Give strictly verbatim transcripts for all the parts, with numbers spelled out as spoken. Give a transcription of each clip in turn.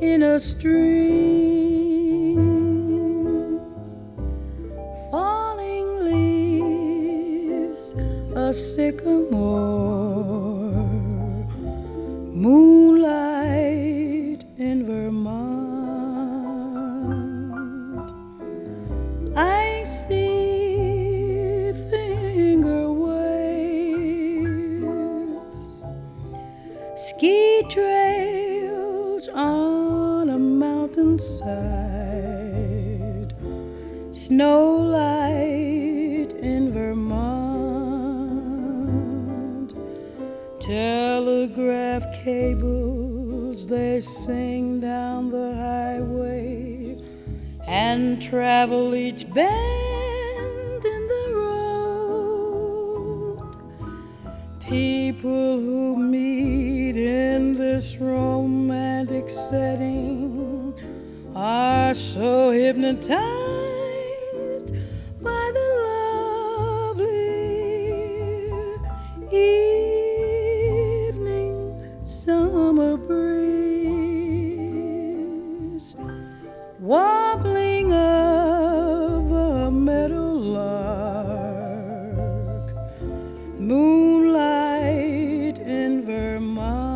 in a stream, falling leaves, a sycamore, moonlight in Vermont. I see finger waves, ski trails on a mountainside, snowlight in Vermont. Telegraph cables, they sing down the highway and travel each bend in the road. People who meet in this romantic setting are so hypnotized by the lovely evening summer breeze, warbling of a meadowlark, moonlight in Vermont.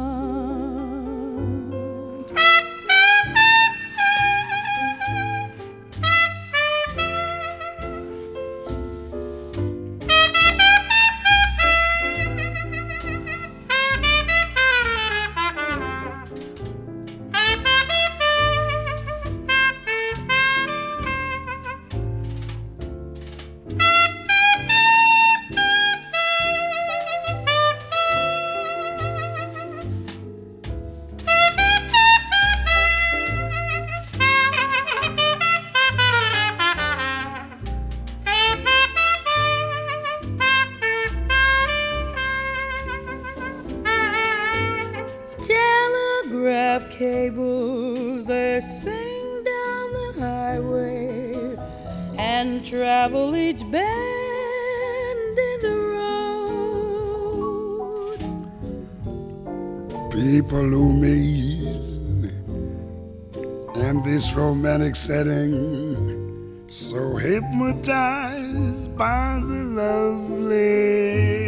Telegraph cables, they sing down the highway and travel each bend in the road. People who meet in this romantic setting, so hypnotized by the lovely